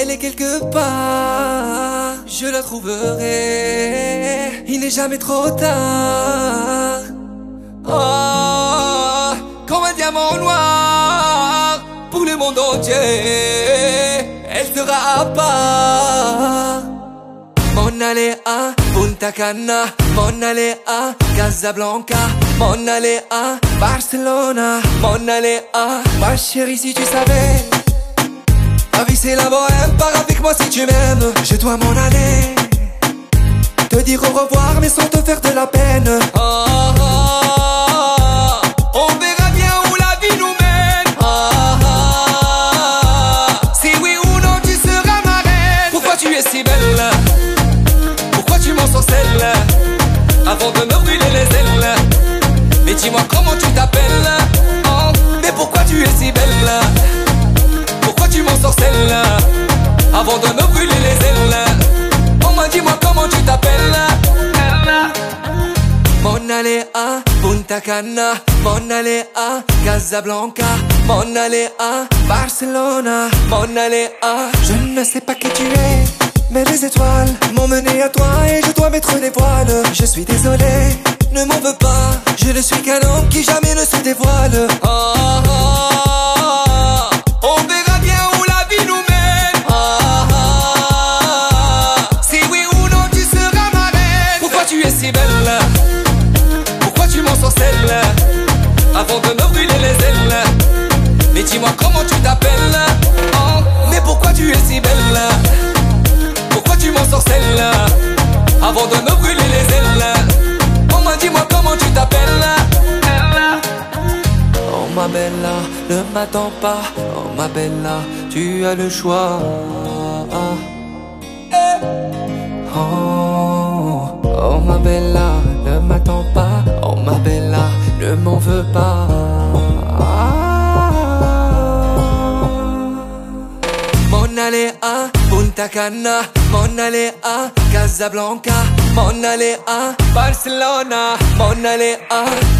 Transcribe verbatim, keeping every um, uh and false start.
elle est quelque part, je la trouverai. Il n'est jamais trop tard. Oh, comme un diamant noir pour le monde entier, elle sera à part. M'en aller à Punta Cana, m'en aller à Casablanca, m'en aller à Barcelona, m'en aller à... Ma chérie, si tu savais, ma vie c'est la bohème, pars avec moi si tu m'aimes. Je dois m'en aller, te dire au revoir mais sans te faire de la peine. Oh, oh, oh, on verra bien où la vie nous mène. Oh, oh, oh, si oui ou non tu seras ma reine. Pourquoi tu es si belle? Pourquoi tu m'en sorcelles avant de me brûler les ailes? Mais dis-moi comment tu t'appelles? Oh, mais pourquoi tu es si belle? Pourquoi tu m'en sorcelles avant de me brûler les ailes? Oh, moi dis-moi comment tu t'appelles? M'en aller à Punta Cana, m'en aller à Casablanca, m'en aller à Barcelona, m'en aller à... Je ne sais pas qui tu es, mais les étoiles m'ont mené à toi et je dois mettre des voiles. Je suis désolé, ne m'en veux pas, je ne suis qu'un homme qui jamais ne se dévoile. Oh, oh, oh, on verra bien où la vie nous mène. Oh, oh, oh, si oui ou non tu seras ma reine. Pourquoi tu es si belle? Pourquoi tu m'en sorcelles avant de me brûler les ailes? Mais dis-moi comment tu t'appelles? Oh, mais pourquoi tu es si belle? Pourquoi tu m'en sorcelles avant de me brûler les ailes? Oh, moi dis-moi comment tu t'appelles? Oh ma bella, ne m'attends pas. Oh ma bella, tu as le choix. Oh, oh ma bella, ne m'attends pas. Oh ma bella, ne m'en veux pas. M'en aller à Punta Cana, m'en aller à Casablanca, m'en aller à Barcelona, m'en aller à